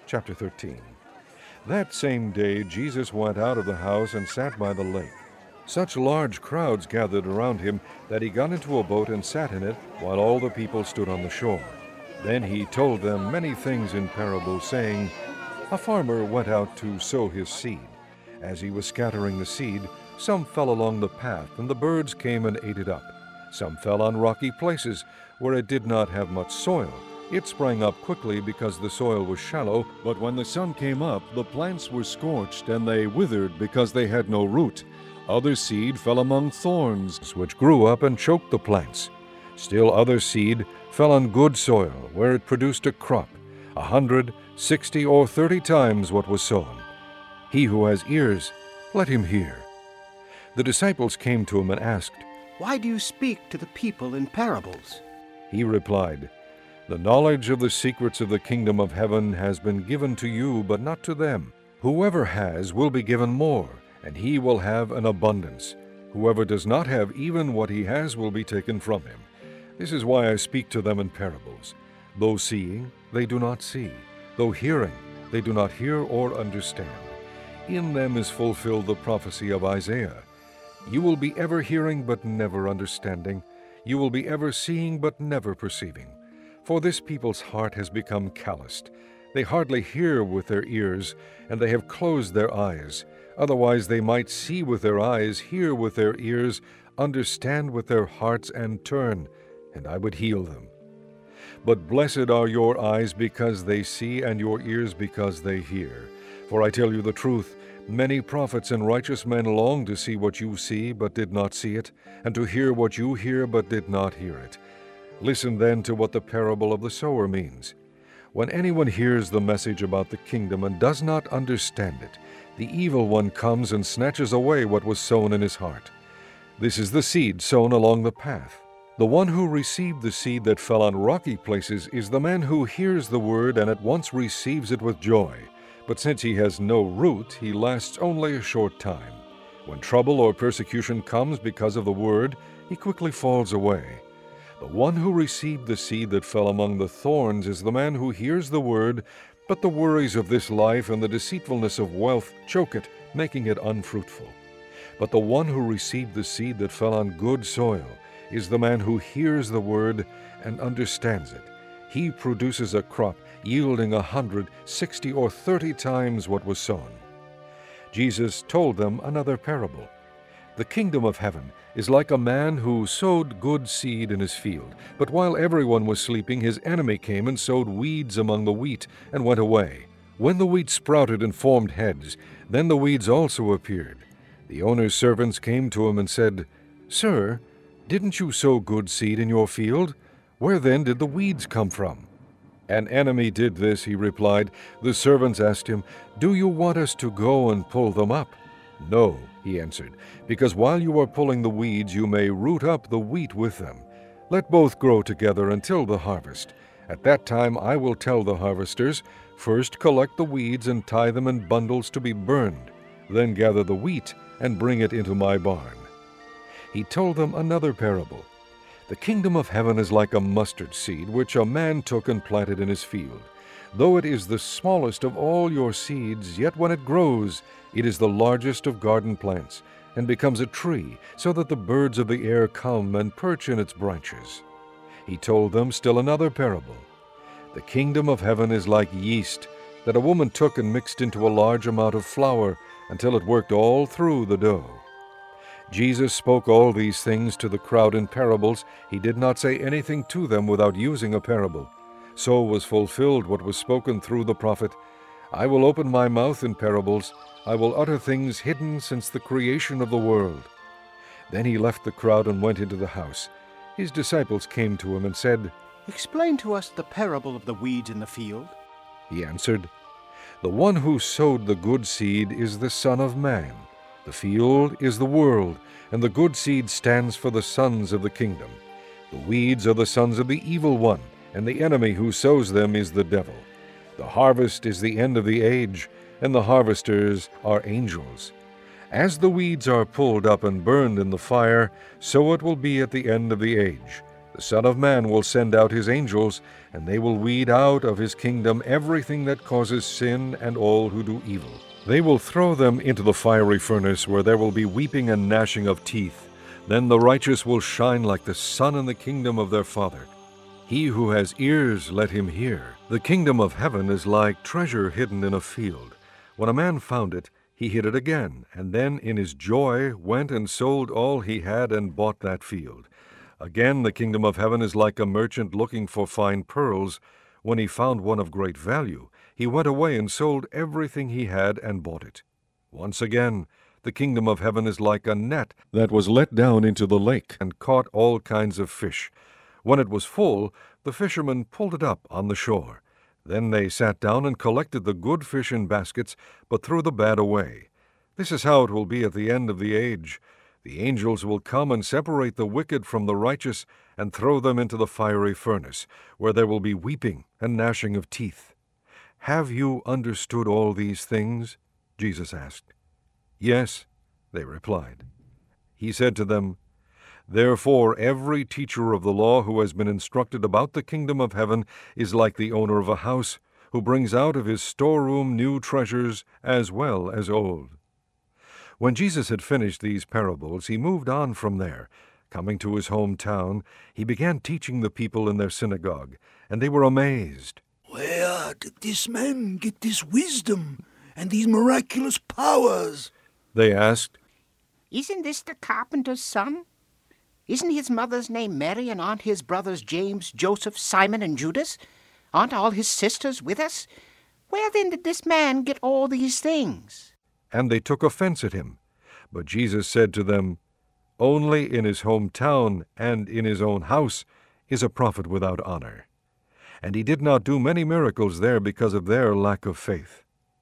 Chapter 13. That same day Jesus went out of the house and sat by the lake. Such large crowds gathered around him that he got into a boat and sat in it, while all the people stood on the shore. Then he told them many things in parables, saying, A farmer went out to sow his seed. As he was scattering the seed, some fell along the path, and the birds came and ate it up. Some fell on rocky places, where it did not have much soil. It sprang up quickly because the soil was shallow, but when the sun came up, the plants were scorched, and they withered because they had no root. Other seed fell among thorns, which grew up and choked the plants. Still other seed fell on good soil, where it produced a crop, 100, 60, or 30 times what was sown. He who has ears, let him hear. The disciples came to him and asked, Why do you speak to the people in parables? He replied, The knowledge of the secrets of the kingdom of heaven has been given to you, but not to them. Whoever has will be given more, and he will have an abundance. Whoever does not have even what he has will be taken from him. This is why I speak to them in parables. Though seeing, they do not see. Though hearing, they do not hear or understand. In them is fulfilled the prophecy of Isaiah. You will be ever hearing but never understanding. You will be ever seeing but never perceiving. For this people's heart has become calloused. They hardly hear with their ears, and they have closed their eyes. Otherwise they might see with their eyes, hear with their ears, understand with their hearts, and turn, and I would heal them. But blessed are your eyes because they see, and your ears because they hear. For I tell you the truth, many prophets and righteous men longed to see what you see, but did not see it, and to hear what you hear, but did not hear it. Listen then to what the parable of the sower means. When anyone hears the message about the kingdom and does not understand it, the evil one comes and snatches away what was sown in his heart. This is the seed sown along the path. The one who received the seed that fell on rocky places is the man who hears the word and at once receives it with joy. But since he has no root, he lasts only a short time. When trouble or persecution comes because of the word, he quickly falls away. The one who received the seed that fell among the thorns is the man who hears the word, but the worries of this life and the deceitfulness of wealth choke it, making it unfruitful. But the one who received the seed that fell on good soil is the man who hears the word and understands it. He produces a crop yielding 100, 60, or 30 times what was sown. Jesus told them another parable. The kingdom of heaven is like a man who sowed good seed in his field. But while everyone was sleeping, his enemy came and sowed weeds among the wheat and went away. When the wheat sprouted and formed heads, then the weeds also appeared. The owner's servants came to him and said, Sir, didn't you sow good seed in your field? Where then did the weeds come from? An enemy did this, he replied. The servants asked him, Do you want us to go and pull them up? No, he answered, because while you are pulling the weeds, you may root up the wheat with them. Let both grow together until the harvest. At that time I will tell the harvesters, First collect the weeds and tie them in bundles to be burned. Then gather the wheat and bring it into my barn. He told them another parable. The kingdom of heaven is like a mustard seed, which a man took and planted in his field. Though it is the smallest of all your seeds, yet when it grows, it is the largest of garden plants, and becomes a tree, so that the birds of the air come and perch in its branches. He told them still another parable. The kingdom of heaven is like yeast, that a woman took and mixed into a large amount of flour, until it worked all through the dough. Jesus spoke all these things to the crowd in parables. He did not say anything to them without using a parable. So was fulfilled what was spoken through the prophet, I will open my mouth in parables. I will utter things hidden since the creation of the world. Then he left the crowd and went into the house. His disciples came to him and said, Explain to us the parable of the weeds in the field. He answered, The one who sowed the good seed is the Son of Man. The field is the world, and the good seed stands for the sons of the kingdom. The weeds are the sons of the evil one, and the enemy who sows them is the devil. The harvest is the end of the age, and the harvesters are angels. As the weeds are pulled up and burned in the fire, so it will be at the end of the age. The The Son of Man will send out his angels, and they will weed out of his kingdom everything that causes sin and all who do evil. They will throw them into the fiery furnace, where there will be weeping and gnashing of teeth. Then the righteous will shine like the sun in the kingdom of their Father. He who has ears, let him hear. The kingdom of heaven is like treasure hidden in a field. When a man found it, he hid it again, and then in his joy went and sold all he had and bought that field. Again, the kingdom of heaven is like a merchant looking for fine pearls. When he found one of great value, he went away and sold everything he had and bought it. Once again, the kingdom of heaven is like a net that was let down into the lake and caught all kinds of fish. When it was full, the fishermen pulled it up on the shore. Then they sat down and collected the good fish in baskets, but threw the bad away. This is how it will be at the end of the age. The angels will come and separate the wicked from the righteous and throw them into the fiery furnace, where there will be weeping and gnashing of teeth. Have you understood all these things? Jesus asked. Yes, they replied. He said to them, Therefore every teacher of the law who has been instructed about the kingdom of heaven is like the owner of a house, who brings out of his storeroom new treasures as well as old. When Jesus had finished these parables, he moved on from there. Coming to his hometown, he began teaching the people in their synagogue, and they were amazed. Where did this man get this wisdom and these miraculous powers? They asked. Isn't this the carpenter's son? Isn't his mother's name Mary, and aren't his brothers James, Joseph, Simon, and Judas? Aren't all his sisters with us? Where then did this man get all these things? And they took offense at him. But Jesus said to them, Only in his hometown and in his own house is a prophet without honor. And he did not do many miracles there because of their lack of faith.